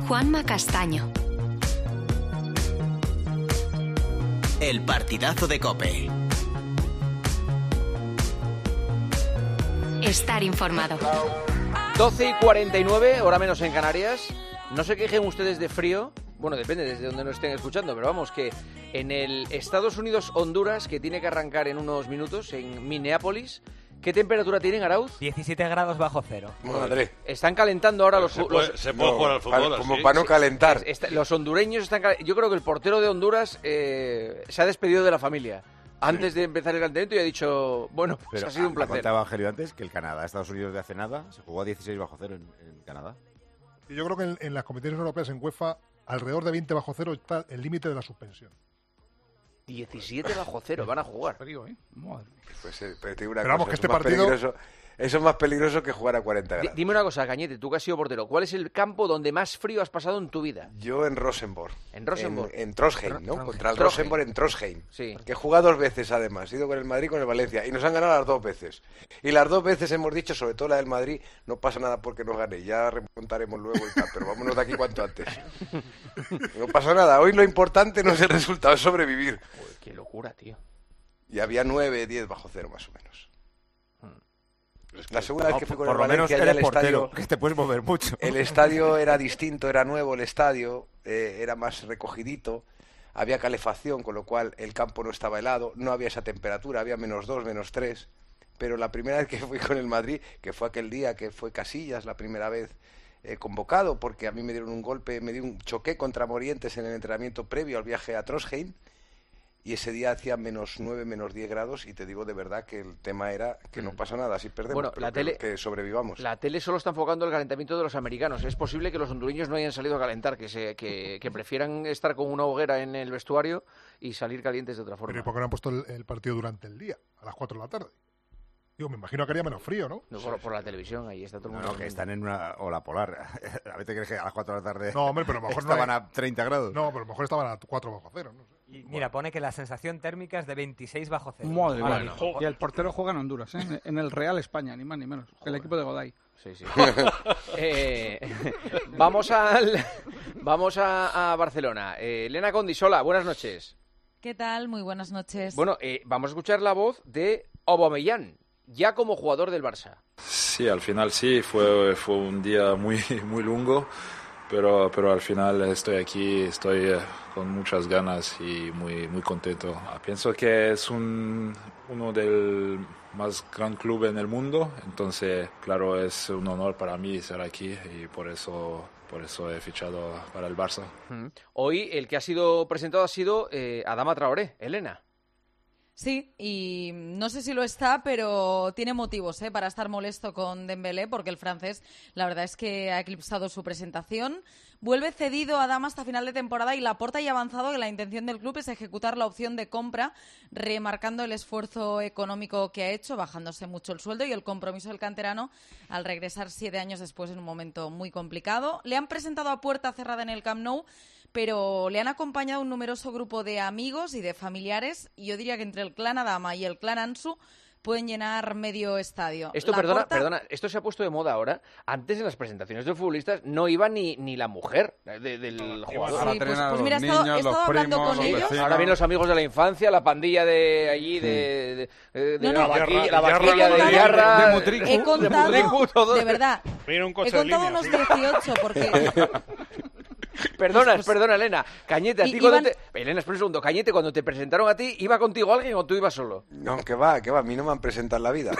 Juanma Castaño. El partidazo de COPE. Estar informado. 12:49, hora menos en Canarias. No se quejen ustedes de frío. Bueno, depende desde donde nos estén escuchando, pero vamos, que en el Estados Unidos-Honduras, que tiene que arrancar en unos minutos, en Minneapolis, ¿qué temperatura tienen, Arauz? 17 grados bajo cero. Madre. Están calentando ahora Se puede jugar al fútbol como así, para no sí. calentar. Los hondureños están calentando. Yo creo que el portero de Honduras se ha despedido de la familia antes de empezar el calentamiento y ha dicho, bueno, pues Pero ha sido un placer. contaba Angelio antes que el Canadá, Estados Unidos de hace nada, se jugó a 16 bajo cero en Canadá. Y yo creo que en las competiciones europeas en UEFA, alrededor de 20 bajo cero está el límite de la suspensión. 17 bajo cero, van a jugar. Frío, ¿eh? Madre. Pues, pero te digo una Pero vamos, cosa, que este eso es más partido- peligroso- eso es más peligroso que jugar a 40 grados. Dime una cosa, Cañete, tú que has sido portero, ¿cuál es el campo donde más frío has pasado en tu vida? Yo en Rosenborg. ¿En Rosenborg? En Trondheim, ¿no? Contra el Trondheim. Rosenborg en Trondheim. Sí. Que he jugado 2 veces además. He ido con el Madrid y con el Valencia. Y nos han ganado las 2 veces. Y las 2 veces hemos dicho, sobre todo la del Madrid, no pasa nada porque nos gane. Ya remontaremos luego y tal. Pero vámonos de aquí cuanto antes. No pasa nada. Hoy lo importante no es el resultado, es sobrevivir. Joder, qué locura, tío. Y había 9, 10 bajo cero más o menos. La segunda vez que fui con Por el lo menos Valencia ya eres el estadio... portero, que te puedes mover mucho. El estadio era distinto, era nuevo el estadio, era más recogidito, había calefacción, con lo cual el campo no estaba helado, no había esa temperatura, había -2, -3, pero la primera vez que fui con el Madrid, que fue aquel día que fue Casillas la primera vez convocado, porque a mí me dieron un golpe, choqué contra Morientes en el entrenamiento previo al viaje a Trondheim, y ese día hacía -9, -10 grados, y te digo de verdad que el tema era que no pasa nada, si perdemos, Bueno, pero la tele- que sobrevivamos. La tele solo está enfocando el calentamiento de los americanos. Es posible que los hondureños no hayan salido a calentar, que prefieran estar con una hoguera en el vestuario y salir calientes de otra Pero ¿y forma. por qué no han pusto el partido durante el día, a las 4 de la tarde? Digo, me imagino que haría menos frío, ¿no? No, por la televisión, ahí está todo el No, mundo. no, que están en una ola polar. A veces crees que a las 4 de la tarde No, hombre, pero a lo mejor estaban no hay- a 30 grados. No, pero a lo mejor estaban a 4 bajo cero, no sé. Y mira, pone que la sensación térmica es de 26 bajo cero. Madre Ahora mía. mismo. Y el portero juega en Honduras, ¿eh? En el Real España, ni más ni menos. El equipo de Goday. Sí, sí. Vamos a Barcelona. Elena Condisola, buenas noches. ¿Qué tal? Muy buenas noches. Bueno, vamos a escuchar la voz de Aubameyang, ya como jugador del Barça. Sí, al final sí, fue un día muy largo, pero al final estoy aquí, estoy con muchas ganas y muy contento. Pienso que es uno del más gran club en el mundo, entonces claro, es un honor para mí estar aquí y por eso he fichado para el Barça. Hoy el que ha sido presentado ha sido Adama Traoré, Elena. Sí, y no sé si lo está, pero tiene motivos para estar molesto con Dembélé, porque el francés, la verdad es que ha eclipsado su presentación. Vuelve cedido a Adama hasta final de temporada y Laporta ya ha avanzado que la intención del club es ejecutar la opción de compra, remarcando el esfuerzo económico que ha hecho, bajándose mucho el sueldo y el compromiso del canterano al regresar 7 años después en un momento muy complicado. Le han presentado a puerta cerrada en el Camp Nou, pero le han acompañado un numeroso grupo de amigos y de familiares, y yo diría que entre el clan Adama y el clan Ansu pueden llenar medio estadio. Esto, Laporta- perdona, esto se ha puesto de moda ahora. Antes en las presentaciones de futbolistas no iba ni la mujer del jugador. Ahora Sí, tienen a pues los mira, he niños, estado los hablando primos, con los ellos. vecinos. Ahora vienen los amigos de la infancia, la pandilla de allí, de No, la no. vaquilla, Yarra, de Yarra, Yarra, de Mutriku. He contado, Mutriku, todo. de verdad, Viene un he coche de contado línea, unos sí. 18, porque... Perdona, Elena. Cañete, a ti cuando Iban- Elena, espera un segundo. Cañete, cuando te presentaron a ti, ¿iba contigo alguien o tú ibas solo? No, que va, a mí no me han presentado en la vida.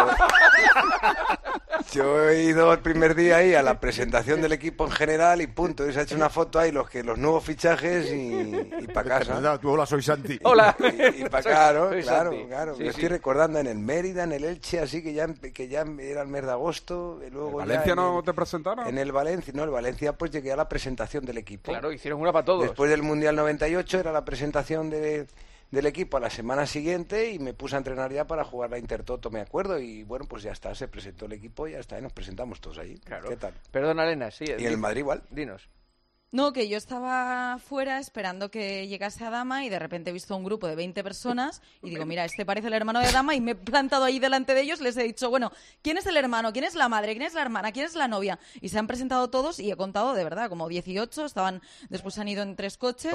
Yo he ido el primer día ahí a la presentación del equipo en general y punto. Y se ha hecho una foto ahí, los nuevos fichajes y para casa. Tú, hola, soy Santi. Hola. Y para claro, Soy claro, Santi. claro. Sí, Me sí. estoy recordando en el Mérida, en el Elche, así que ya era el mes de agosto. Y luego ¿Valencia ya no te presentaron? En el Valencia pues llegué a la presentación del equipo. Claro, hicieron una para todos. Después del Mundial 98 era la presentación del equipo a la semana siguiente y me puse a entrenar ya para jugar la Intertoto, me acuerdo, y bueno, pues ya está, se presentó el equipo y ya está, y nos presentamos todos allí. Claro. ¿Qué tal? Perdona, Elena, sí. Y en el Madrid igual. Dinos. No, que yo estaba fuera esperando que llegase Adama y de repente he visto un grupo de 20 personas y digo, mira, este parece el hermano de Adama, y me he plantado ahí delante de ellos, les he dicho, bueno, ¿quién es el hermano? ¿Quién es la madre? ¿Quién es la hermana? ¿Quién es la novia? Y se han presentado todos y he contado, de verdad, como 18, después han ido en 3 coches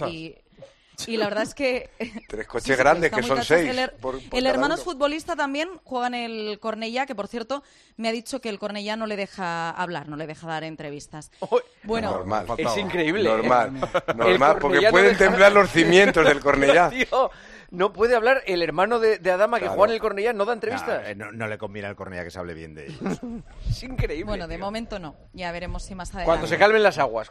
y la verdad es que... 3 coches grandes, que son 6. El hermano es futbolista también, juega en el Cornellá, que por cierto me ha dicho que el Cornellá no le deja hablar, no le deja dar entrevistas. Bueno, normal. Es increíble. Normal, porque pueden temblar los cimientos del Cornellá. Tío, no puede hablar el hermano de Adama, que juega en el Cornellá, no da entrevistas. No le conviene al Cornellá que se hable bien de ellos. Es increíble. Bueno, de momento no. Ya veremos si más adelante. Cuando se calmen las aguas.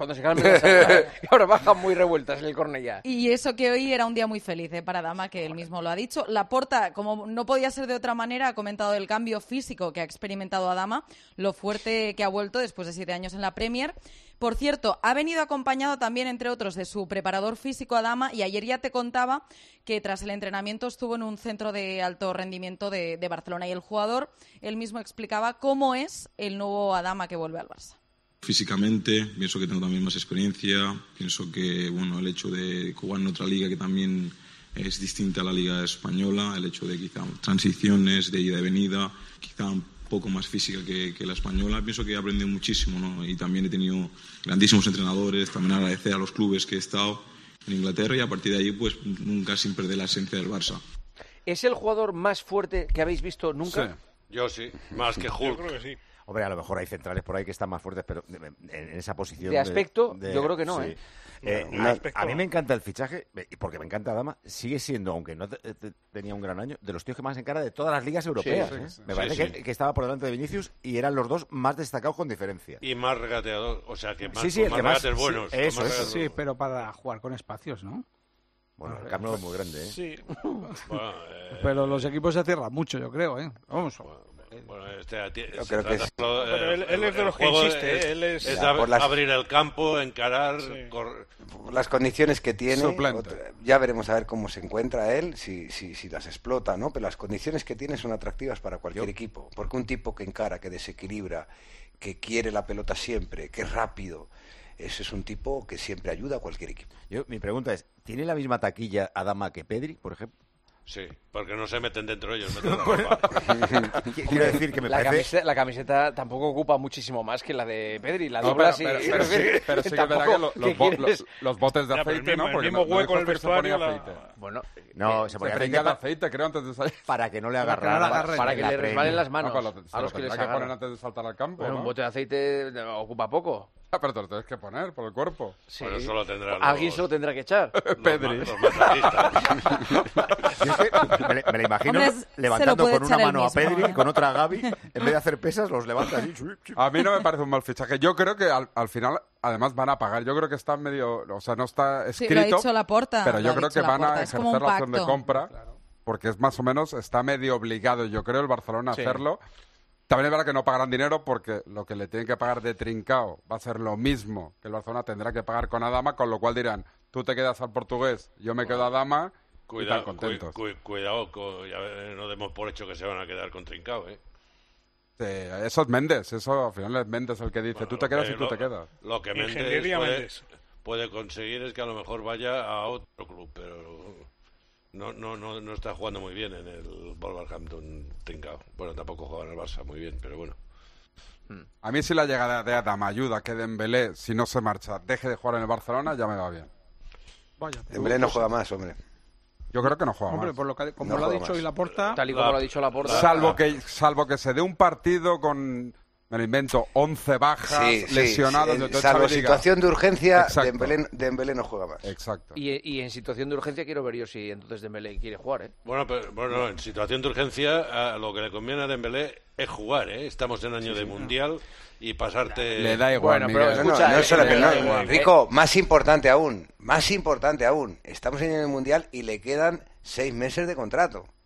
Que ahora bajan muy revueltas en el Cornellá. Y eso que hoy era un día muy feliz para Adama, que él mismo lo ha dicho. Laporta, como no podía ser de otra manera, ha comentado el cambio físico que ha experimentado Adama, lo fuerte que ha vuelto después de 7 años en la Premier. Por cierto, ha venido acompañado también, entre otros, de su preparador físico Adama, y ayer ya te contaba que tras el entrenamiento estuvo en un centro de alto rendimiento de Barcelona, y el jugador él mismo explicaba cómo es el nuevo Adama que vuelve al Barça. Físicamente, pienso que tengo también más experiencia, pienso que el hecho de jugar en otra liga que también es distinta a la liga española, el hecho de quizá transiciones de ida y venida, quizá un poco más física que la española, pienso que he aprendido muchísimo, ¿no? Y también he tenido grandísimos entrenadores, también agradecer a los clubes que he estado en Inglaterra, y a partir de ahí pues nunca sin perder la esencia del Barça. ¿Es el jugador más fuerte que habéis visto nunca? Sí. Yo sí, más que Hulk. Yo creo que sí. Hombre, a lo mejor hay centrales por ahí que están más fuertes, pero en esa posición... De aspecto, yo creo que no, sí. ¿eh? A mí me encanta el fichaje, porque me encanta Adama, sigue siendo, aunque no tenía un gran año, de los tíos que más encara de todas las ligas europeas. Sí. Me parece que estaba por delante de Vinicius y eran los dos más destacados con diferencia. Y más regateador, o sea, que más, el que regates buenos. Eso. Sí, pero para jugar con espacios, ¿no? Bueno, el Camp Nou es muy grande, ¿eh? Sí. Bueno, pero los equipos se cierran mucho, yo creo, ¿eh? Vamos. Bueno, yo creo que es... Pero él es de los que insiste, él es... abrir el campo, encarar... Sí. Las condiciones que tiene, Suplente. ya veremos a ver cómo se encuentra él, si las explota, ¿no? Pero las condiciones que tiene son atractivas para cualquier equipo, porque un tipo que encara, que desequilibra, que quiere la pelota siempre, que es rápido, ese es un tipo que siempre ayuda a cualquier equipo. Mi pregunta es, ¿tiene la misma taquilla Adama que Pedri, por ejemplo? Sí, porque no se meten dentro ellos, meten la ropa. Quiero decir que me parece... La camiseta tampoco ocupa muchísimo más que la de Pedri. La de pero sí que es verdad que los botes de aceite, ¿no? Porque el mismo hueco en el vestuario... Bueno, no, se ponía aceite de aceite, creo, antes de salir. Para que no le agarre. Para que le resbalen las manos a los que les agarran. Poner antes de saltar al campo, bueno, ¿no? Un bote de aceite ocupa poco. Pero te lo tienes que poner por el cuerpo. Sí. Bueno, solo tendrá alguien se lo tendrá que echar. Pedri. Los masajistas. Me la imagino levantando con una mano a Pedri y con otra a Gavi. En vez de hacer pesas, los levanta así. A mí no me parece un mal fichaje. Yo creo que al final, además, van a pagar. Yo creo que está medio... O sea, no está escrito. Sí, lo ha dicho Laporta. Pero yo creo que van a ejercer la opción de compra. Claro. Porque es más o menos... Está medio obligado, yo creo, el Barcelona a hacerlo. También es verdad que no pagarán dinero porque lo que le tienen que pagar de Trincao va a ser lo mismo que el Barcelona tendrá que pagar con Adama, con lo cual dirán, tú te quedas al portugués, yo me quedo a Adama, y están contentos. Cuidado, ya no demos por hecho que se van a quedar con Trincao, ¿eh? Eso es Méndez, eso al final es Méndez el que dice, tú te quedas y tú te quedas. Lo que Méndez puede conseguir es que a lo mejor vaya a otro club, pero... No está jugando muy bien en el Wolverhampton Trincao. Bueno, tampoco juega en el Barça muy bien, pero bueno. A mí si la llegada de Adama ayuda que Dembélé, si no se marcha, deje de jugar en el Barcelona, ya me va bien. Vaya, Dembélé no juega más, hombre. Yo creo que no juega más. Por lo que, como lo ha dicho hoy Laporta... Tal y como lo ha dicho Laporta. Salvo que se dé un partido con... Me lo invento, 11 bajas, lesionados... salvo situación de urgencia, Dembélé no juega más. Exacto. Y en situación de urgencia quiero ver yo si entonces Dembélé quiere jugar, ¿eh? Bueno, en situación de urgencia lo que le conviene a Dembélé es jugar, ¿eh? Estamos en año de Mundial y pasarte... Le da igual, bueno, pero escucha, no es solo que no, Rico, más importante aún, estamos en el Mundial y le quedan 6 meses de contrato.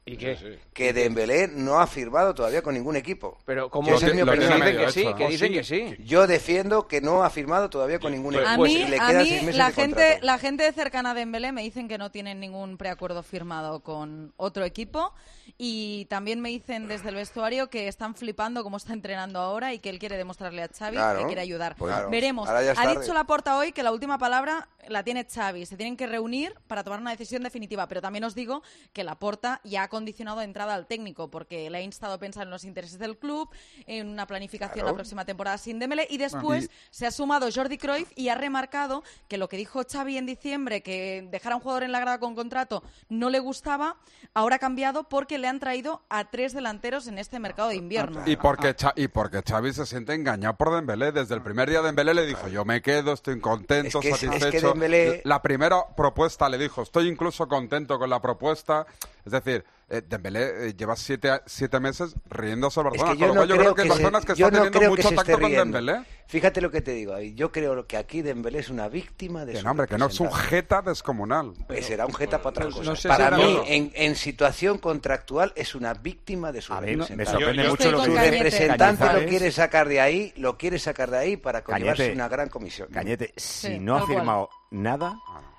¿Y qué? Que Dembélé no ha firmado todavía con ningún equipo. Pero como dicen que sí, que dicen que sí. Yo defiendo que no ha firmado todavía con ningún equipo. A mí, le quedan 6 meses de contrato. la gente cercana a Dembélé me dicen que no tienen ningún preacuerdo firmado con otro equipo, y también me dicen desde el vestuario que están flipando cómo está entrenando ahora y que él quiere demostrarle a Xavi que quiere ayudar. Claro. Veremos. Ha dicho Laporta hoy que la última palabra la tiene Xavi. Se tienen que reunir para tomar una decisión definitiva, pero también os digo que Laporta ya ha condicionado entrada al técnico, porque le ha instado a pensar en los intereses del club, en una planificación la próxima temporada sin Dembélé, y después se ha sumado Jordi Cruyff y ha remarcado que lo que dijo Xavi en diciembre, que dejar a un jugador en la grada con contrato no le gustaba, ahora ha cambiado porque le han traído a 3 delanteros en este mercado de invierno. Y porque Xavi se siente engañado por Dembélé. Desde el primer día Dembélé le dijo, yo me quedo, estoy contento, satisfecho. Es que Dembélé... La primera propuesta le dijo, estoy incluso contento con la propuesta. Es decir, Dembélé lleva 7 meses riéndose al Barcelona. Es que yo creo que el Barcelona está teniendo mucho tacto con Dembélé. Fíjate lo que te digo ahí. Yo creo que aquí Dembélé es una víctima de su hombre, que no es un jeta descomunal. Pues será un jeta para otra cosa. No sé para si mí, en situación contractual, es una víctima de su representante. Me sorprende mucho lo que su representante lo quiere sacar de ahí, para llevarse una gran comisión. Cañete, si no ha firmado nada...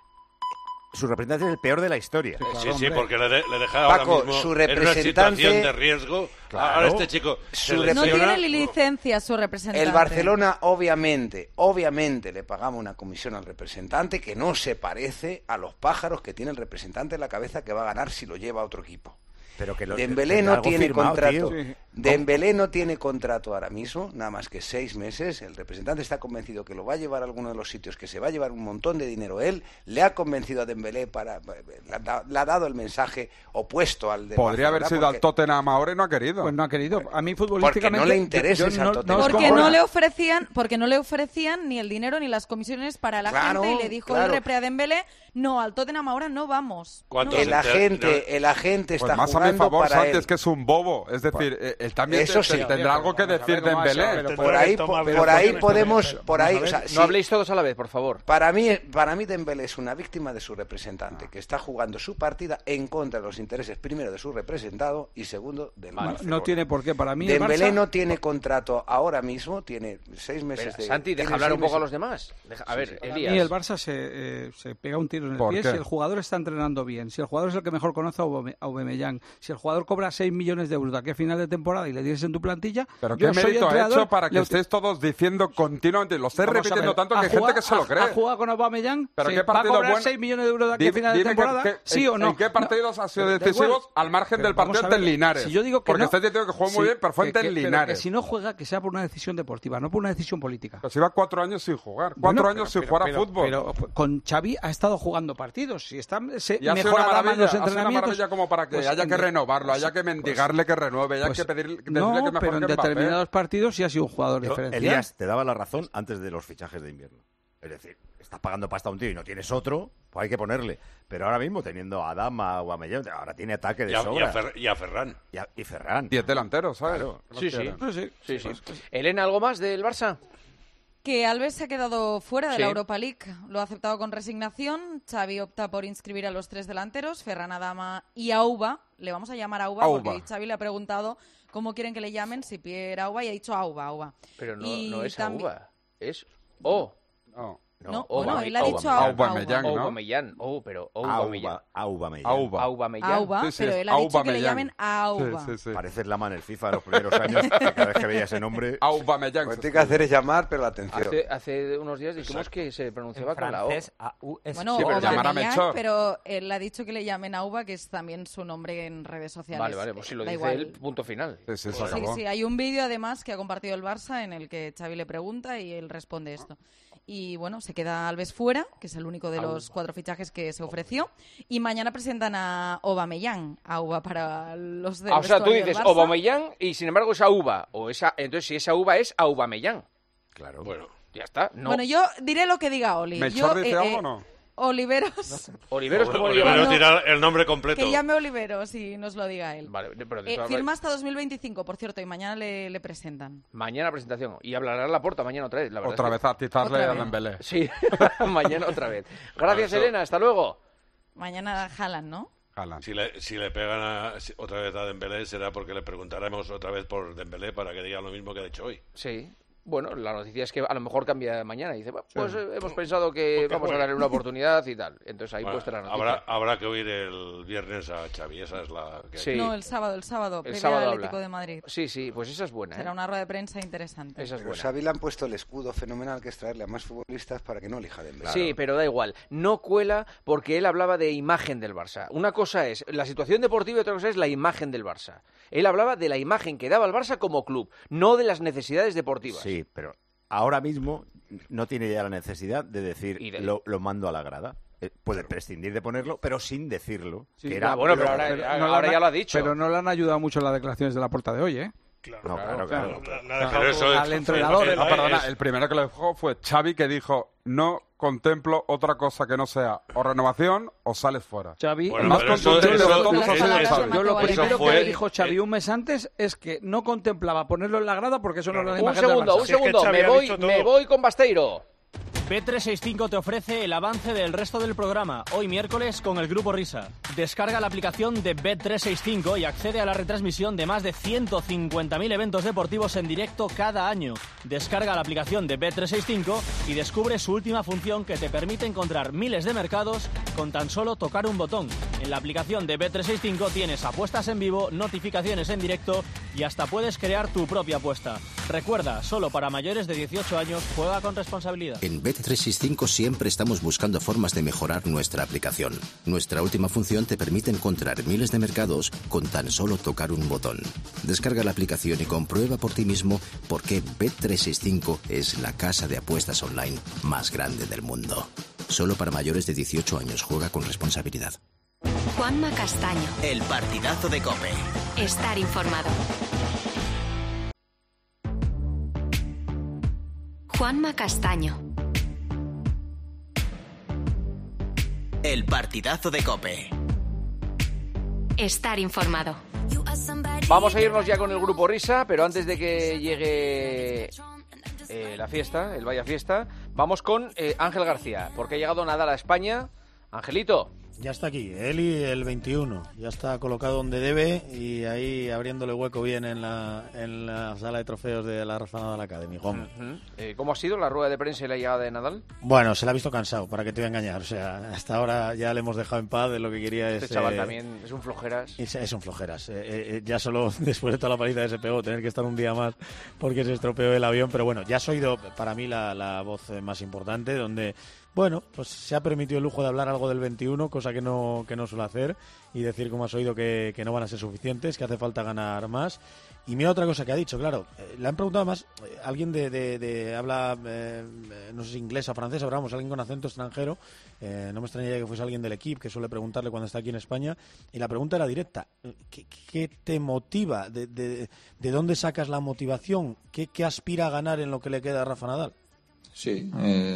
Su representante es el peor de la historia. Sí, porque le deja Paco, ahora mismo su representante, en una situación de riesgo. Claro. Ahora este chico no tiene licencia su representante. El Barcelona, obviamente, le pagamos una comisión al representante que no se parece a los pájaros que tiene el representante en la cabeza que va a ganar si lo lleva a otro equipo. Pero que Dembélé no tiene contrato. Dembélé no tiene contrato ahora mismo, nada más que 6 meses. El representante está convencido que lo va a llevar a alguno de los sitios, que se va a llevar un montón de dinero él. Le ha convencido a Dembélé le ha dado el mensaje opuesto al de Podría haber sido al Tottenham ahora y no ha querido. Pues no ha querido. A mí futbolísticamente... Porque no le interesa al Tottenham. Porque no le ofrecían ni el dinero ni las comisiones para la gente, y le dijo el repre a Dembélé, no, al Tottenham ahora no vamos. El agente está jugando. Por favor, para Santi, él. es que es un bobo. Es decir, él también Eso sí. tendrá algo que decir de Dembélé. Por ahí podemos... No habléis todos a la vez, por favor. Para mí Dembélé es una víctima de su representante, que está jugando su partida en contra de los intereses, primero, de su representado y segundo, del Barcelona. No tiene por qué. Para mí Dembélé no tiene contrato ahora mismo, tiene 6 meses de... Santi, deja hablar un poco a los demás. A ver, Elías. Y el Barça se pega un tiro en el pie si el jugador está entrenando bien, si el jugador es el que mejor conoce a Aubameyang, si el jugador cobra 6 millones de euros de aquí a final de temporada y le tienes en tu plantilla... Pero ¿qué mérito ha hecho para que estéis todos diciendo continuamente, lo estáis repitiendo tanto que hay gente que se lo cree? ¿Ha jugado con Aubameyang? ¿Pero sí. qué partido ¿Va a cobrar bueno? 6 millones de euros de aquí a final de temporada? ¿Sí o no? ¿En qué partidos han sido decisivos al margen del partido ante el Linares? Si yo digo que porque no, estáis diciendo que juega muy bien, pero fue ante el Linares. Que si no juega, que sea por una decisión deportiva, no por una decisión política. Pues iba 4 años sin jugar, 4 años sin jugar a fútbol. Pero con Xavi ha estado jugando partidos. Si está mejora más los entrenamientos. Una maravilla como para que haya que renovarlo, haya que mendigarle que renueve, haya que decirle que mejor pero en determinados partidos sí ha sido un jugador diferencial. Elías, te daba la razón antes de los fichajes de invierno. Es decir, estás pagando pasta a un tío y no tienes otro, pues hay que ponerle. Pero ahora mismo, teniendo a Adama o a Mellón, ahora tiene ataque de sobra. Y a Ferran. Y Ferran. 10 delanteros, ¿sabes? Claro. Sí. Elena, ¿algo más del Barça? Que Alves se ha quedado fuera de la Europa League. Lo ha aceptado con resignación. Xavi opta por inscribir a los 3 delanteros, Ferran, Adama y Auba. Le vamos a llamar Auba porque Xavi le ha preguntado cómo quieren que le llamen, si Pierre Auba, y ha dicho Auba. Pero no es Auba, es O. No, él ha dicho Aubameyang, ¿no? Pero Aubameyang. Auba, pero él ha dicho que le llamen Auba. Sí. Pareces Lama en el FIFA los primeros años, que cada vez que veía ese nombre... Aubameyang. Lo que tiene que hacer es llamar, pero atención. Hace unos días dijimos que se pronunciaba con la O. Bueno, Aubameyang, pero él ha dicho que le llamen Auba, que es también su nombre en redes sociales. Vale, pues si lo dice él, punto final. Sí, hay un vídeo además que ha compartido el Barça en el que Xavi le pregunta y él responde esto. Y bueno, se queda Alves fuera, que es el único de los 4 fichajes que se ofreció. Y mañana presentan a Aubameyang, Auba para los de o sea, tú dices Aubameyang y sin embargo es Auba. Entonces, si esa Auba es Aubameyang. Claro. Bueno, ya está. No. Bueno, yo diré lo que diga Oli. ¿Melchor dice algo o no? Oliveros. Oliveros, ¿cómo Oliveros tira el nombre completo. Que llame Oliveros y nos lo diga él. Vale, pero firma hasta 2025, por cierto, y mañana le presentan. Mañana presentación. Y hablará Laporta mañana otra vez. La verdad otra vez a atizarle a Dembélé. Sí, mañana otra vez. Gracias, Elena. Hasta luego. Mañana Haaland, ¿no? Haaland. Si le pegan otra vez a Dembélé será porque le preguntaremos otra vez por Dembélé para que diga lo mismo que ha dicho hoy. Sí. Bueno, la noticia es que a lo mejor cambia mañana y dice, pues hemos pensado que vamos a darle una oportunidad y tal. Entonces ahí puesta la noticia. Habrá que oír el viernes a Xavi, esa es la que... Sí. No, el sábado, previo al Atlético de Madrid. Sí, pues esa es buena. Será una rueda de prensa interesante. Esa es buena. Xavi le han puesto el escudo fenomenal que es traerle a más futbolistas para que no elija Dembélé. Sí, pero da igual. No cuela porque él hablaba de imagen del Barça. Una cosa es la situación deportiva y otra cosa es la imagen del Barça. Él hablaba de la imagen que daba el Barça como club, no de las necesidades deportivas. Sí, pero ahora mismo no tiene ya la necesidad de decir lo mando a la grada. Puede prescindir de ponerlo, pero sin decirlo. Sí, que era, bueno, pero ahora ya lo ha dicho. Pero no le han ayudado mucho las declaraciones de la Puerta de hoy, ¿eh? Claro. Pero eso al entrenador. El primero que lo dejó fue Xavi, que dijo: no contemplo otra cosa que no sea o renovación o sales fuera. Xavi, el más contundente de todos ha sido Xavi. Yo lo primero que le dijo Xavi un mes antes es que no contemplaba ponerlo en la grada porque eso no es la imagen del Barça. Un segundo, me voy con Basteiro. Bet365 te ofrece el avance del resto del programa, hoy miércoles con el Grupo Risa. Descarga la aplicación de Bet365 y accede a la retransmisión de más de 150.000 eventos deportivos en directo cada año. Descarga la aplicación de Bet365 y descubre su última función que te permite encontrar miles de mercados con tan solo tocar un botón. En la aplicación de Bet365 tienes apuestas en vivo, notificaciones en directo y hasta puedes crear tu propia apuesta. Recuerda, solo para mayores de 18 años, juega con responsabilidad. En Bet365 siempre estamos buscando formas de mejorar nuestra aplicación. Nuestra última función te permite encontrar miles de mercados con tan solo tocar un botón. Descarga la aplicación y comprueba por ti mismo por qué Bet365 es la casa de apuestas online más grande del mundo. Solo para mayores de 18 años, juega con responsabilidad. Juanma Castaño. El partidazo de COPE. Estar informado. Juanma Castaño. El partidazo de COPE. Estar informado. Vamos a irnos ya con el Grupo Risa, pero antes de que llegue la fiesta, el Vaya Fiesta, vamos con Ángel García, porque ha llegado Nadal a España. Angelito. Ya está aquí, él y el 21, ya está colocado donde debe y ahí abriéndole hueco bien en la sala de trofeos de la Rafa Nadal Academy. ¿Cómo ha sido la rueda de prensa y la llegada de Nadal? Bueno, se la ha visto cansado, para que te voy a engañar, o sea, hasta ahora ya le hemos dejado en paz, de lo que quería es... Este chaval también es un flojeras. Es un flojeras, ya solo después de toda la paliza que se pegó, tener que estar un día más porque se estropeó el avión, pero bueno, ya has oído para mí la voz más importante, donde... Bueno, pues se ha permitido el lujo de hablar algo del 21, cosa que no suele hacer, y decir, como has oído, que no van a ser suficientes, que hace falta ganar más. Y mira otra cosa que ha dicho, claro, le han preguntado más, alguien de habla, no sé si inglesa o francesa, pero vamos, alguien con acento extranjero, no me extrañaría que fuese alguien del equipo, que suele preguntarle cuando está aquí en España, y la pregunta era directa, ¿qué te motiva? ¿De dónde sacas la motivación? ¿Qué aspira a ganar en lo que le queda a Rafa Nadal? Sí,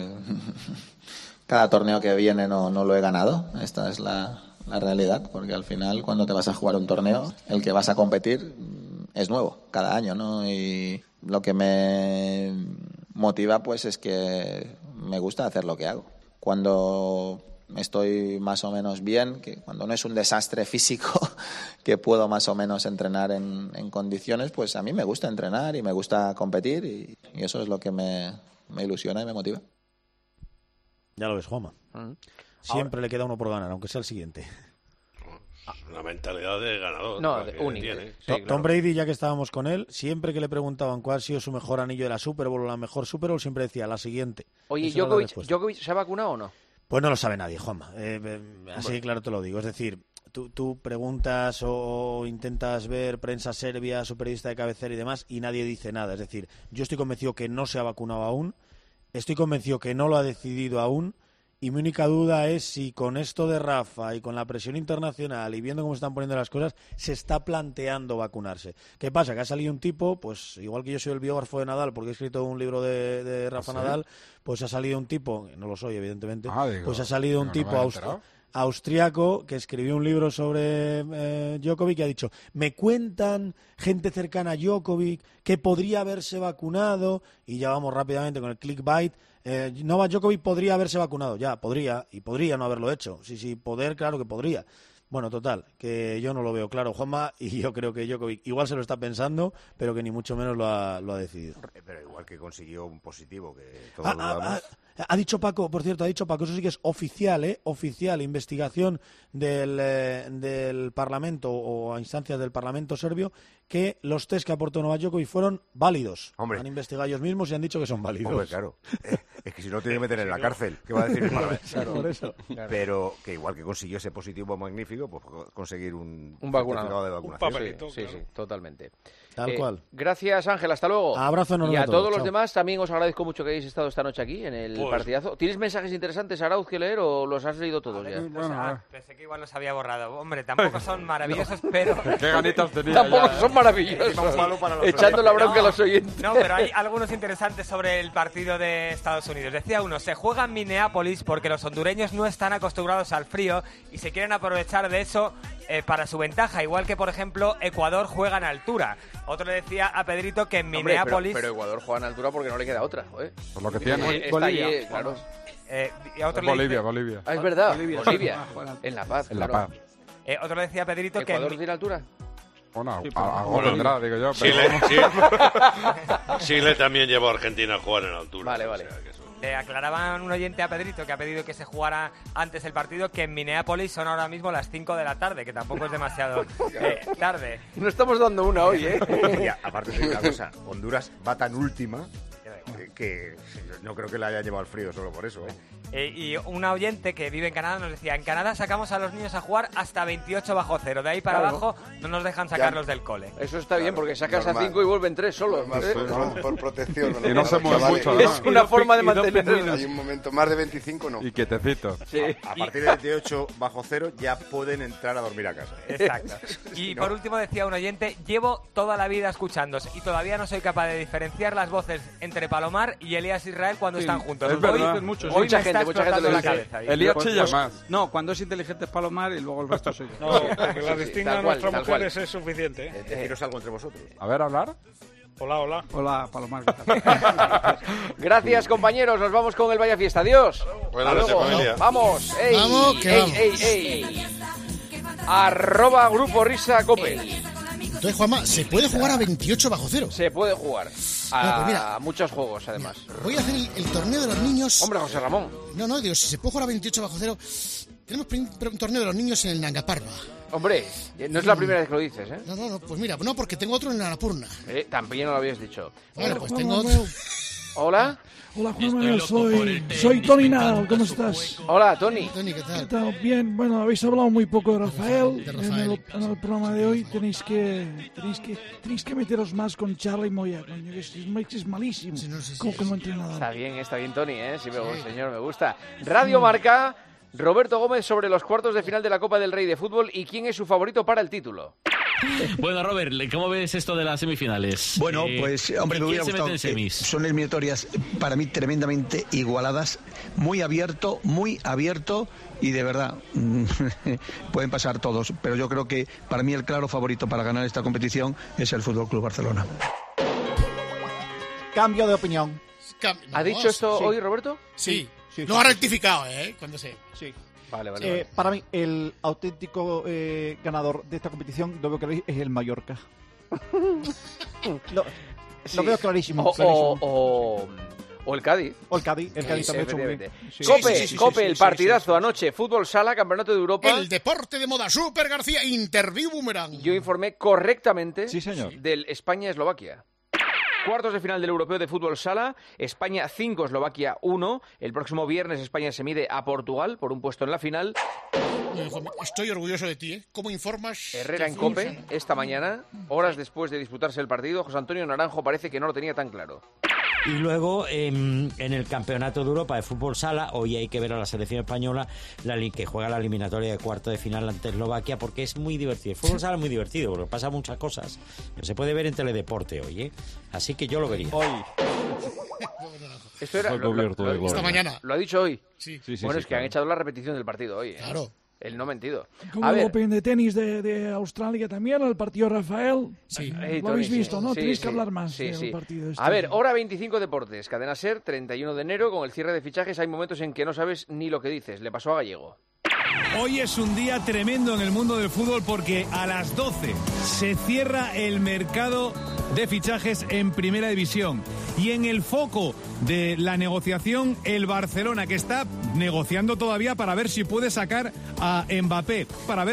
cada torneo que viene no lo he ganado, esta es la realidad, porque al final cuando te vas a jugar un torneo, el que vas a competir es nuevo cada año, ¿no? Y lo que me motiva pues es que me gusta hacer lo que hago. Cuando estoy más o menos bien, que cuando no es un desastre físico, que puedo más o menos entrenar en condiciones, pues a mí me gusta entrenar y me gusta competir y eso es lo que me ilusiona y me motiva. Ya lo ves, Juanma. Siempre le queda uno por ganar, aunque sea el siguiente. Una mentalidad de ganador. No, único. Sí, Tom Brady, ya que estábamos con él, siempre que le preguntaban cuál ha sido su mejor anillo de la Super Bowl o la mejor Super Bowl, siempre decía la siguiente. Oye, ¿Djokovic se ha vacunado o no? Pues no lo sabe nadie, Juanma. Así claro te lo digo. Es decir, tú preguntas o intentas ver prensa serbia, su periodista de cabecera y demás, y nadie dice nada. Es decir, yo estoy convencido que no se ha vacunado aún, estoy convencido que no lo ha decidido aún, y mi única duda es si con esto de Rafa y con la presión internacional y viendo cómo están poniendo las cosas, se está planteando vacunarse. ¿Qué pasa? Que ha salido un tipo, pues igual que yo soy el biógrafo de Nadal, porque he escrito un libro de Rafa Nadal, pues ha salido un tipo, no lo soy evidentemente, pues ha salido un tipo austriaco que escribió un libro sobre Djokovic y ha dicho, me cuentan gente cercana a Djokovic que podría haberse vacunado, y ya vamos rápidamente con el clickbait. Novak Djokovic podría haberse vacunado, ya, podría, y podría no haberlo hecho. Sí, poder, claro que podría. Bueno, total, que yo no lo veo claro, Juanma, y yo creo que Djokovic igual se lo está pensando, pero que ni mucho menos lo ha decidido. Pero igual que consiguió un positivo, que todos lo damos. Ha dicho Paco, por cierto, eso sí que es oficial, oficial, investigación del Parlamento o a instancias del Parlamento serbio, que los test que aportó Novak Djokovic fueron válidos. Hombre. Han investigado ellos mismos y han dicho que son válidos. Hombre, claro. Es que si no, tiene que meter en la cárcel. ¿Qué va a decir? Claro, por eso. Pero que igual que consiguió ese positivo magnífico, pues conseguir un vacunado de vacunación. Un papelito, sí, totalmente. Tal cual. Gracias, Ángel. Hasta luego. Abrazo enorme y a todos los Chao. demás también os agradezco mucho que hayáis estado esta noche aquí en el partidazo. ¿Tienes mensajes interesantes, Arauz, que leer o los has leído todos ya? Pensé que igual los había borrado. Hombre, tampoco son maravillosos, pero... ¿Qué ganitas tenía? Tampoco son maravillosos. Echando la bronca a los oyentes. No, pero hay algunos interesantes sobre el partido de Estados Unidos. Decía uno, se juega en Minneapolis porque los hondureños no están acostumbrados al frío y se quieren aprovechar de eso para su ventaja, igual que, por ejemplo, Ecuador juega en altura. Otro le decía a Pedrito que en Minneapolis... Pero Ecuador juega en altura porque no le queda otra. Por lo que tiene. Bolivia. Ahí, claro. Y a otro Bolivia. Ah, es verdad. Bolivia. En La Paz. En La Paz. Otro le decía a Pedrito que... ¿Ecuador tiene altura? Bueno, algo tendrá, digo yo. Chile también llevó a Argentina a jugar en altura. Vale. O sea, Le aclaraban un oyente a Pedrito que ha pedido que se jugara antes el partido, que en Minneapolis son ahora mismo las 5 de la tarde, que tampoco es demasiado tarde. No estamos dando una hoy, ¿eh? Ya, aparte de una cosa, Honduras va tan última que no creo que le haya llevado el frío solo por eso. Y una oyente que vive en Canadá nos decía, en Canadá sacamos a los niños a jugar hasta 28 bajo cero, de ahí para abajo no nos dejan sacarlos del cole. Eso está bien, porque sacas a 5 y vuelven 3 solos. Por protección. Y no se mueve mucho, Es una forma de mantenerlos. Hay un momento, más de 25 no. Y quietecitos. Sí. A partir de 28 bajo cero ya pueden entrar a dormir a casa. Exacto. Y por último decía un oyente, llevo toda la vida escuchándos y todavía no soy capaz de diferenciar las voces entre Palomar y Elías Israel cuando están juntos. Es verdad. Hoy Mucha gente lo la dice. cabeza. Elías chilla más. No, cuando es inteligente es Palomar y luego el resto soy yo. No, porque la distinga a nuestras mujeres es suficiente. Deciros algo entre vosotros. A ver, hablar. Hola. Hola, Palomar. Gracias, compañeros. Nos vamos con el Vaya Fiesta. Adiós. Buenas noches, familia. Vamos. Ey, Vamos, que vamos. ey. @Grupo Risa Cope. Entonces, Juanma, ¿se puede jugar a 28 bajo cero? Se puede jugar a pues mira, muchos juegos, además. Voy a hacer el torneo de los niños. Hombre, José Ramón. No, digo, si se puede jugar a 28 bajo cero, tenemos un torneo de los niños en el Nangaparva. Hombre, no es la primera vez que lo dices, ¿eh? No, pues mira, no, porque tengo otro en Annapurna. También no lo habías dicho. Bueno, pues tengo otro. Hola. Hola, Juan Manuel, soy Tony Nadal, ¿cómo estás? Hola, Tony. Tony, ¿qué tal? ¿Qué tal? Bien, bueno, habéis hablado muy poco de Rafael. De Rafael. En el programa de hoy tenéis que meteros más con Charlie Moya, coño, que es malísimo como entrenador. Está bien, Tony, ¿eh? Sí, señor, me gusta. Radio Marca, Roberto Gómez sobre los cuartos de final de la Copa del Rey de Fútbol y quién es su favorito para el título. Bueno, Robert, ¿cómo ves esto de las semifinales? Bueno, pues, hombre, me hubiera ¿quién se gustado. mete en semis? Son eliminatorias para mí tremendamente igualadas, muy abierto y de verdad pueden pasar todos, pero yo creo que para mí el claro favorito para ganar esta competición es el FC Barcelona. Cambio de opinión. ¿Ha dicho esto hoy, Roberto? Sí. Lo ha rectificado, cuando sé. Sí. Vale. Para mí, el auténtico ganador de esta competición, lo veo clarísimo, es el Mallorca. Lo veo clarísimo. O el Cádiz. El Cádiz también ha hecho muy bien. Cope, el partidazo anoche. Fútbol Sala, Campeonato de Europa. El deporte de moda, Super García, Interview Boomerang. Yo informé correctamente señor. del España-Eslovaquia. Cuartos de final del Europeo de Fútbol Sala, España 5, Eslovaquia 1. El próximo viernes España se mide a Portugal por un puesto en la final. Estoy orgulloso de ti, ¿eh? ¿Cómo informas? Herrera en Cope, esta mañana, horas después de disputarse el partido, José Antonio Naranjo parece que no lo tenía tan claro. Y luego en el Campeonato de Europa de Fútbol Sala, hoy hay que ver a la selección española que juega la eliminatoria de cuarto de final ante Eslovaquia, porque es muy divertido. El Fútbol Sala es muy divertido, porque pasa muchas cosas. Se puede ver en Teledeporte hoy, ¿eh? Así que yo lo vería. Hoy. Esto era esta mañana. ¿Lo ha dicho hoy? Sí. Bueno, es que han echado la repetición del partido hoy. Claro. Él no ha mentido. Como el Open de tenis de Australia también, el partido Rafael. Sí. Lo habéis visto, ¿no? Sí, Tenéis que hablar más del partido. A ver, hora 25 Deportes. Cadena SER, 31 de enero, con el cierre de fichajes hay momentos en que no sabes ni lo que dices. Le pasó a Gallego. Hoy es un día tremendo en el mundo del fútbol porque a las 12 se cierra el mercado de fichajes en Primera División. Y en el foco de la negociación, el Barcelona, que está negociando todavía para ver si puede sacar a Mbappé.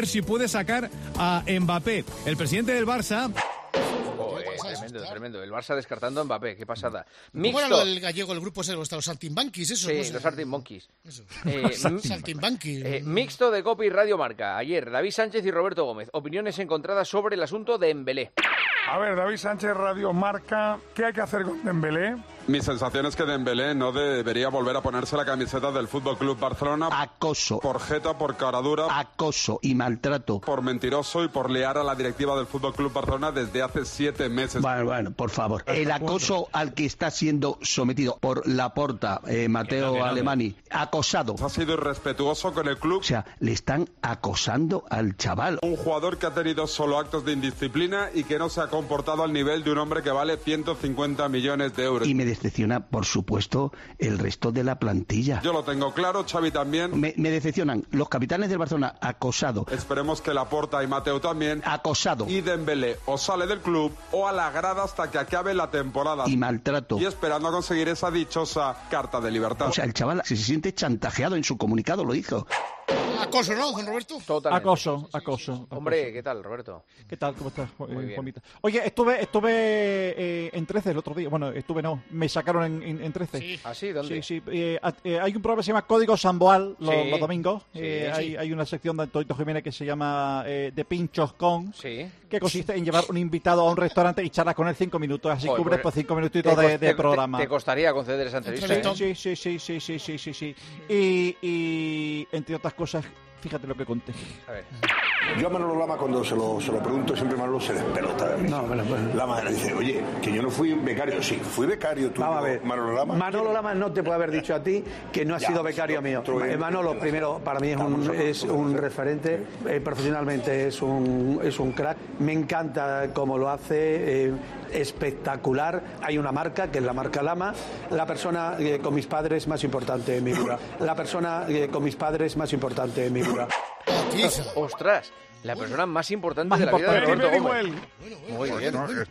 El presidente del Barça... Tremendo. El Barça descartando a Mbappé, qué pasada. ¿Cómo era lo del gallego, el grupo ese? Los Saltimbanquis, eso. Sí, los Saltimbanquis. Saltimbanquis. Mixto de Cope y Radio Marca. Ayer, David Sánchez y Roberto Gómez. Opiniones encontradas sobre el asunto de Dembélé. A ver, David Sánchez, Radio Marca, ¿qué hay que hacer con Dembélé? Mi sensación es que Dembélé no debería volver a ponerse la camiseta del Fútbol Club Barcelona. Acoso. Por jeta, por caradura. Acoso y maltrato. Por mentiroso y por liar a la directiva del Fútbol Club Barcelona desde hace 7 meses. Bueno, por favor. El acoso al que está siendo sometido por Laporta, Mateo Alemany, acosado. Ha sido irrespetuoso con el club. O sea, le están acosando al chaval. Un jugador que ha tenido solo actos de indisciplina y que no se ha comportado al nivel de un hombre que vale 150 millones de euros. Y me decepciona, por supuesto, el resto de la plantilla. Yo lo tengo claro, Xavi también. Me decepcionan los capitanes del Barcelona, acosado. Esperemos que Laporta y Mateo también. Acosado. Y Dembélé o sale del club o a la grada hasta que acabe la temporada. Y maltrato. Y esperando a conseguir esa dichosa carta de libertad. O sea, el chaval se siente chantajeado, en su comunicado lo dijo. Acoso, ¿no, don Roberto? Totalmente. Acoso. Hombre, ¿qué tal, Roberto? ¿Qué tal? ¿Cómo estás, Muy bien. Juanita? Oye, estuve en 13 el otro día. Bueno, me sacaron en 13. Sí. ¿Ah, sí? ¿Dónde? Sí. Hay un programa que se llama Código Samboal los domingos. Sí. Hay una sección de Antonio Jiménez que se llama De Pinchos Con, sí, que consiste en llevar un invitado a un restaurante y charlar con él 5 minutos. Así cubres pues 5 minutitos de programa. ¿Te costaría conceder esa entrevista? Sí. Y entre otras cosas, fíjate lo que conté. A ver. Yo a Manolo Lama, cuando se lo pregunto, siempre Manolo se despelota de mí. No, bueno. Lama le dice, oye, que yo no fui becario. Sí, fui becario tuyo, Manolo Lama. Manolo Lama no te puede haber dicho a ti que no ha sido becario mío. Manolo, primero, para mí es un referente. Profesionalmente es un crack. Me encanta cómo lo hace. Espectacular. Hay una marca, que es la marca Lama. La persona con mis padres más importante en mi vida. ¡Ostras! La persona más importante de la vida de Roberto Gómez. Muy bien.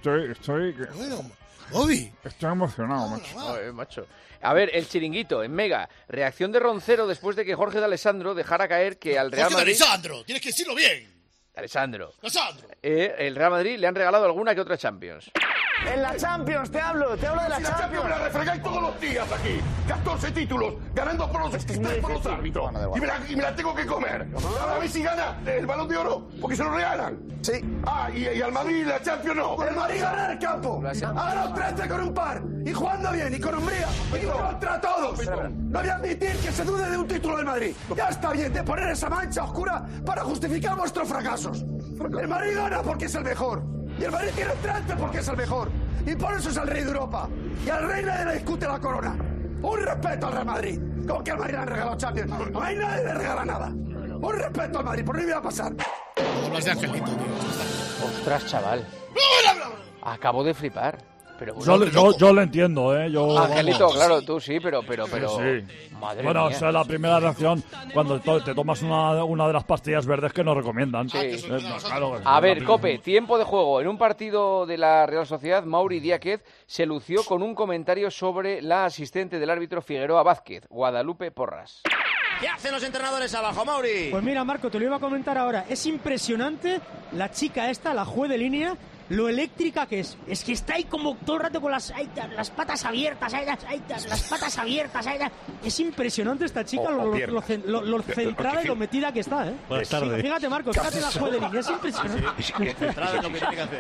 Estoy emocionado, macho. A ver, el chiringuito en Mega. Reacción de Roncero después de que Jorge de Alessandro dejara caer que al Real Madrid... ¡Jorge de Alessandro! ¡Tienes que decirlo bien! Alessandro. El Real Madrid le han regalado alguna que otra Champions. En la Champions te hablo de la Champions. Me la refregáis todos los días aquí. 14 títulos, ganando por los árbitros. Y me la tengo que comer. A ver si gana el Balón de Oro, porque se lo regalan. Sí. Y al Madrid la Champions no. El Madrid gana el campo. Ha ganado 13 con un par. Y jugando bien, y con hombría. Y contra todos. No voy a admitir que se dude de un título del Madrid. Ya está bien de poner esa mancha oscura para justificar vuestros fracasos. El Madrid gana porque es el mejor. Y el Madrid tiene 13 porque es el mejor. Y por eso es el rey de Europa. Y al rey nadie le discute la corona. Un respeto al Real Madrid. Como que al Madrid le han regalado Champions. No hay nadie le regala nada. Un respeto al Madrid, por ahí me va a pasar. Hablas de Angelito, tío. Ostras, chaval. Acabo de flipar. Pero yo lo entiendo, Angelito, claro, tú sí, pero... Sí. Madre bueno, mía. esa es la primera reacción cuando te tomas una de las pastillas verdes que nos recomiendan. Sí. Claro, a ver, Cope, tiempo de juego. En un partido de la Real Sociedad, Mauri Díaz se lució con un comentario sobre la asistente del árbitro Figueroa Vázquez, Guadalupe Porras. ¿Qué hacen los entrenadores abajo, Mauri? Pues mira, Marco, te lo iba a comentar ahora. Es impresionante la chica esta, la juez de línea, lo eléctrica que es. Es que está ahí como todo el rato con las patas abiertas, las patas abiertas. Es impresionante esta chica, lo centrada y lo metida que está, ¿eh? Buenas tardes. Fíjate, Marco, fíjate la juez de línea, es impresionante. Centrada en lo que tiene que hacer.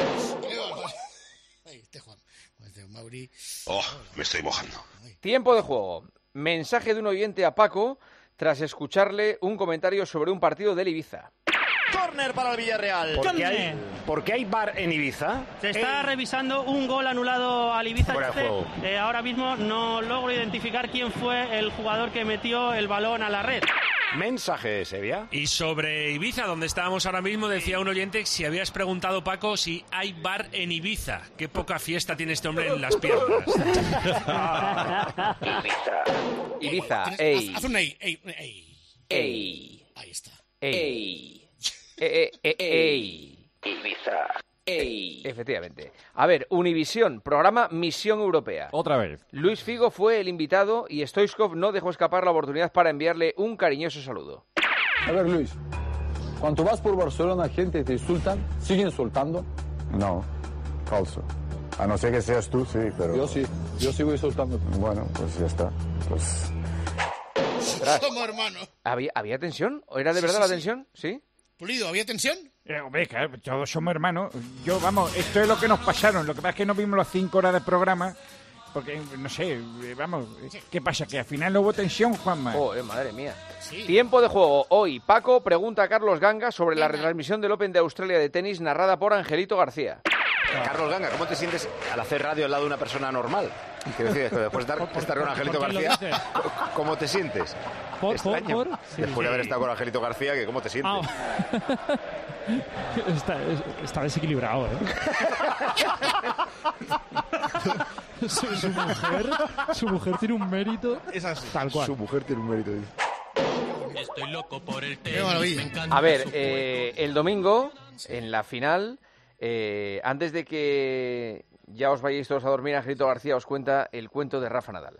Mauri. Me estoy mojando. Tiempo de juego. Mensaje de un oyente a Paco tras escucharle un comentario sobre un partido del Ibiza. Córner para el Villarreal. ¿Por qué hay VAR en Ibiza? Se está revisando un gol anulado al Ibiza. Ahora mismo no logro identificar quién fue el jugador que metió el balón a la red. Mensaje, Sevilla. Y sobre Ibiza, donde estábamos ahora mismo, decía un oyente si habías preguntado, Paco, si hay bar en Ibiza. Qué poca fiesta tiene este hombre en las piernas. Ibiza, ey. Haz un ey. Ahí está. Ey. Ibiza. Ey. Efectivamente. A ver, Univisión, programa Misión Europea. Otra vez. Luis Figo fue el invitado y Stoichkov no dejó escapar la oportunidad para enviarle un cariñoso saludo. A ver, Luis, cuando vas por Barcelona, gente te insultan, siguen insultando. No, falso. A no ser que seas tú, sí, pero... Yo sí, yo sigo insultando. Bueno, pues ya está. Pues... Somos hermanos. ¿Había tensión? ¿O era de verdad la tensión? ¿Sí? Pulido, ¿había tensión? Hombre, claro, todos somos hermanos. Yo, vamos, esto es lo que nos pasaron. Lo que pasa es que no vimos las 5 horas de programa. Porque, no sé, vamos, ¿qué pasa? ¿Que al final no hubo tensión, Juanma? Oh, madre mía. Sí. Tiempo de juego. Hoy, Paco pregunta a Carlos Ganga sobre la retransmisión del Open de Australia de tenis narrada por Angelito García. Carlos Ganga, ¿cómo te sientes al hacer radio al lado de una persona normal? Quiero decir, después de estar con Angelito García, ¿cómo te sientes? Extraño. Después de haber estado con Angelito García, ¿cómo te sientes? Está desequilibrado, ¿eh? Su mujer tiene un mérito. Es así. Tal cual. Su mujer tiene un mérito. Estoy loco por el Qué maravilla. A ver, el domingo, en la final, antes de que ya os vayáis todos a dormir, Angelito García os cuenta el cuento de Rafa Nadal.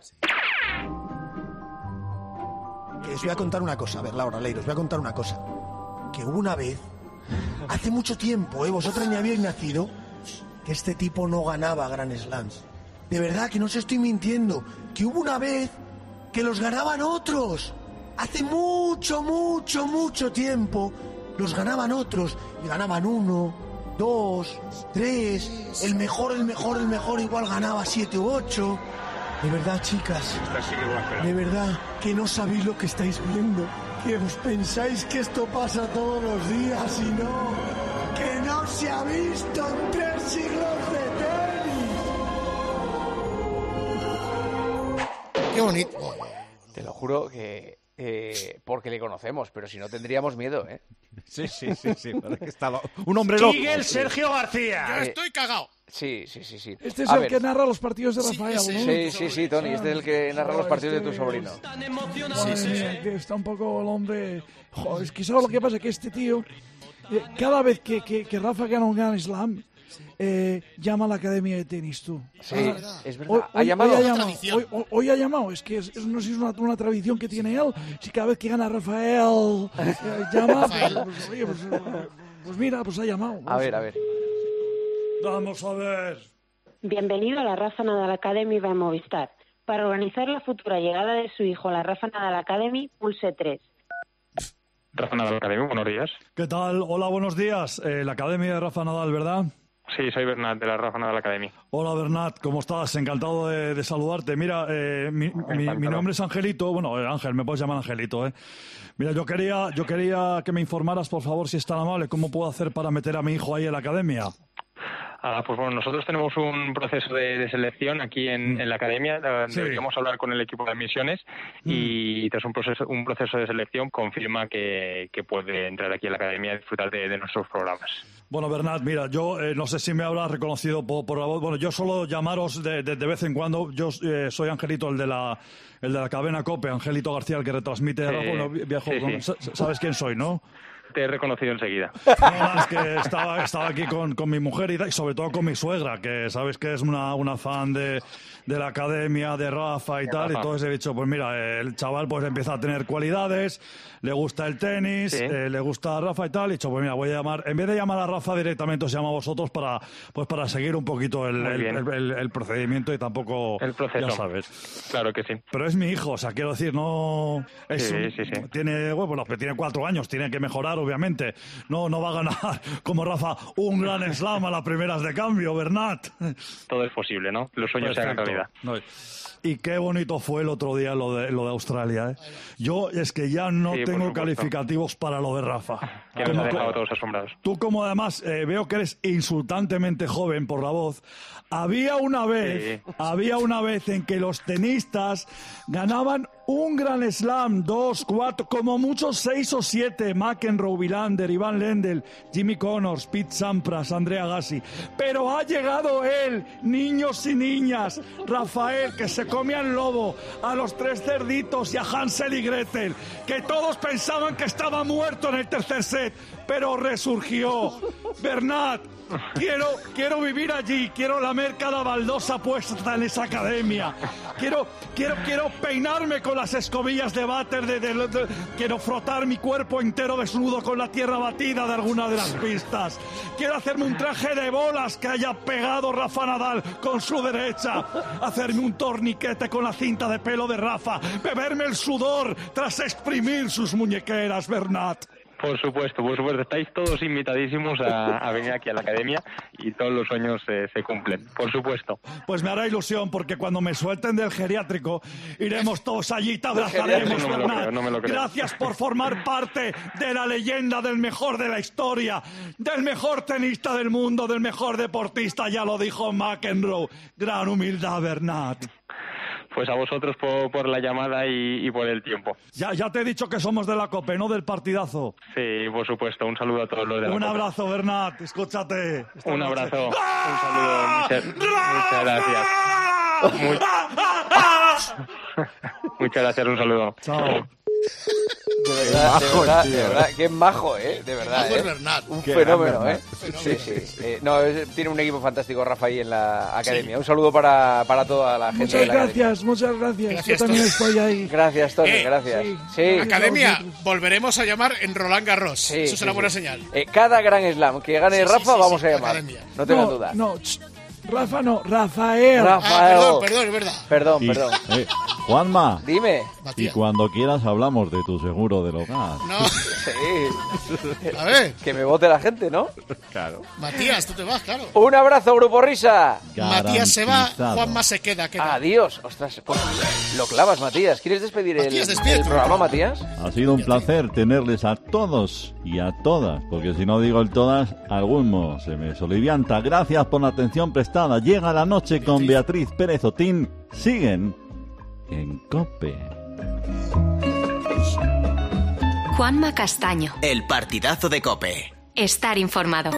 Que os voy a contar una cosa, a ver, Laura, Leire, os voy a contar una cosa. Que hubo una vez, hace mucho tiempo, vosotras ni habíais nacido, que este tipo no ganaba Grand Slams. De verdad, que no os estoy mintiendo. Que hubo una vez que los ganaban otros. Hace mucho tiempo los ganaban otros. Y ganaban 1, 2, 3. El mejor igual ganaba 7 u 8. De verdad, chicas, de verdad, que no sabéis lo que estáis viendo. Que os pensáis que esto pasa todos los días y no. Que no se ha visto en 3 siglos de tenis. Qué bonito. Te lo juro que... porque le conocemos, pero si no tendríamos miedo, ¿eh? Sí. Que está un hombre loco. Miguel Sergio García. Yo estoy cagao. Sí. Este es el que narra los partidos de Rafael, ¿no? Sí, Tony, este es el que narra los partidos de tu sobrino. Sí. Que está un poco el hombre... Joder, es que ¿sabes lo que pasa? Que este tío, cada vez que Rafa gana un Grand Slam, llama a la Academia de Tenis, tú. Sí, es verdad. Hoy ha llamado. Es que no sé si es una tradición que tiene él. Si cada vez que gana Rafael llama, pues mira, pues ha llamado. A ver. Vamos a ver. Bienvenido a la Rafa Nadal Academy by Movistar. Para organizar la futura llegada de su hijo a la Rafa Nadal Academy, pulse 3. Rafa Nadal Academy, buenos días. ¿Qué tal? Hola, buenos días. La Academia de Rafa Nadal, ¿verdad? Sí, soy Bernat, de la Rafa Nadal Academy. Hola, Bernat, ¿cómo estás? Encantado de saludarte. Mira, mi nombre es Angelito. Bueno, Ángel, me puedes llamar Angelito, ¿eh? Mira, yo quería que me informaras, por favor, si es tan amable, cómo puedo hacer para meter a mi hijo ahí en la academia. Pues bueno, nosotros tenemos un proceso de selección aquí en la academia. Deberíamos hablar con el equipo de admisiones y tras un proceso de selección confirma que puede entrar aquí en la academia y disfrutar de nuestros programas. Bueno, Bernat, mira, yo no sé si me habrás reconocido por la voz. Bueno, yo suelo llamaros de vez en cuando. Yo soy Angelito, el de la cadena COPE, Angelito García, el que retransmite. ¿Sabes quién soy, no? Te he reconocido enseguida. No, es que estaba aquí con mi mujer y sobre todo con mi suegra, que sabes que es una fan de la academia, de Rafa y tal. Y entonces he dicho, pues mira, el chaval pues empieza a tener cualidades, le gusta el tenis, le gusta a Rafa y tal. Y he dicho, pues mira, voy a llamar, en vez de llamar a Rafa directamente, os llamo a vosotros para seguir un poquito el procedimiento y tampoco... El proceso. Ya sabes. Claro que sí. Pero es mi hijo, o sea, quiero decir, no... Tiene 4 años, tiene que mejorar, obviamente. No va a ganar como Rafa un gran slam a las primeras de cambio, Bernat. Todo es posible, ¿no? Los sueños se hagan realidad. No. Y qué bonito fue el otro día lo de Australia, ¿eh? Yo es que ya no tengo calificativos para lo de Rafa. Que nos ha dejado todos asombrados. Tú como además veo que eres insultantemente joven por la voz. Había una vez en que los tenistas ganaban Un Grand Slam, 2, 4, como muchos 6 o 7, McEnroe, Villander, Ivan Lendl, Jimmy Connors, Pete Sampras, Andrea Agassi. Pero ha llegado él, niños y niñas, Rafael, que se come al lobo, a los 3 cerditos y a Hansel y Gretel, que todos pensaban que estaba muerto en el tercer set, pero resurgió. Bernat, quiero vivir allí, quiero lamer cada baldosa puesta en esa academia. Quiero peinarme con las escobillas de váter, quiero frotar mi cuerpo entero desnudo con la tierra batida de alguna de las pistas. Quiero hacerme un traje de bolas que haya pegado Rafa Nadal con su derecha, hacerme un torniquete con la cinta de pelo de Rafa, beberme el sudor tras exprimir sus muñequeras, Bernat. Por supuesto, estáis todos invitadísimos a venir aquí a la academia y todos los sueños se cumplen, por supuesto. Pues me hará ilusión porque cuando me suelten del geriátrico iremos todos allí y te abrazaremos, Bernat. No me lo creo. Gracias por formar parte de la leyenda del mejor de la historia, del mejor tenista del mundo, del mejor deportista, ya lo dijo McEnroe. Gran humildad, Bernat. Pues a vosotros por la llamada y por el tiempo. Ya te he dicho que somos de la COPE, no del partidazo. Sí, por supuesto. Un saludo a todos los de la Un COPE. abrazo, Bernat. Escúchate. Un abrazo. Un saludo. Muchas gracias. Muchas gracias. Un saludo. Chao. De verdad, qué majo, de verdad. Majo es Bernat. Un Qué fenómeno, gran Sí. Tiene un equipo fantástico, Rafa, ahí en la academia. Un saludo para toda la gente de la academia. Muchas gracias. Gracias, Yo también Tony. estoy ahí. Gracias, Tony, gracias. Sí. Academia, volveremos a llamar en Roland Garros. Eso es una buena señal. Cada Gran Slam que gane Rafa, vamos a llamar. Academia. No tengan duda. No, Rafa no, Rafael. Perdón, es verdad. Perdón. Juanma. Dime. Y cuando quieras hablamos de tu seguro del hogar. No. Sí. A ver. Que me vote la gente, ¿no? Claro. Matías, tú te vas, claro. Un abrazo, Grupo Risa. Matías se va, Juanma se queda. Adiós. Ostras, pues lo clavas, Matías. ¿Quieres despedir el programa, Matías? Ha sido un placer tenerles a todos y a todas, porque si no digo el todas, alguno se me solivianta. Gracias por la atención prestada. Llega la noche con Beatriz Pérez Otín. Siguen en COPE. Juanma Castaño. El partidazo de COPE. Estar informado.